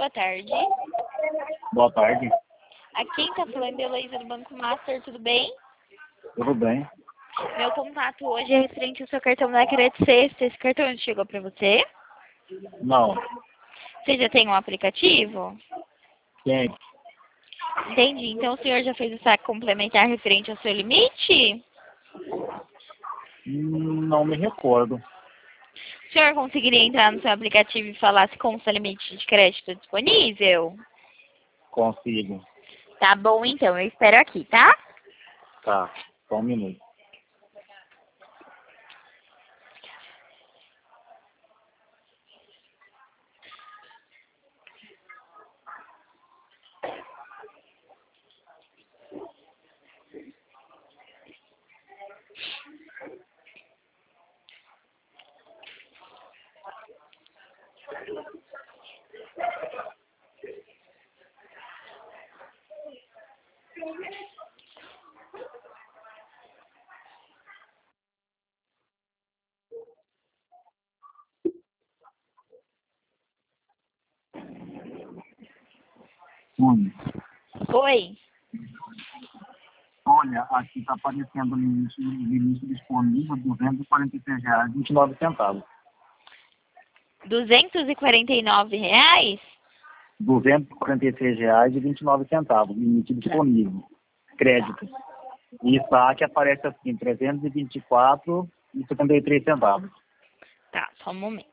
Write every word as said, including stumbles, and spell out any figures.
Boa tarde. Boa tarde. Aqui quem tá falando é a Heloísa do Banco Master, tudo bem? Tudo bem? Meu contato hoje é referente ao seu cartão da Crédito Sexta. Esse cartão chegou para você? Não. Você já tem um aplicativo? Quem? Entendi. Então o senhor já fez o saque complementar referente ao seu limite? Hum, Não me recordo. O senhor conseguiria entrar no seu aplicativo e falar se consta limite de crédito disponível? Consigo. Tá bom, então. Eu espero aqui, tá? Tá. Só um minuto. Hum. Oi. Olha, aqui está aparecendo o limite, limite disponível duzentos e quarenta e seis reais e vinte e nove centavos. duzentos e quarenta e nove reais? duzentos e quarenta e seis reais e vinte e nove centavos. Limite disponível. Crédito. E saque aparece assim, trezentos e vinte e quatro reais e setenta e três centavos. Tá, só um momento.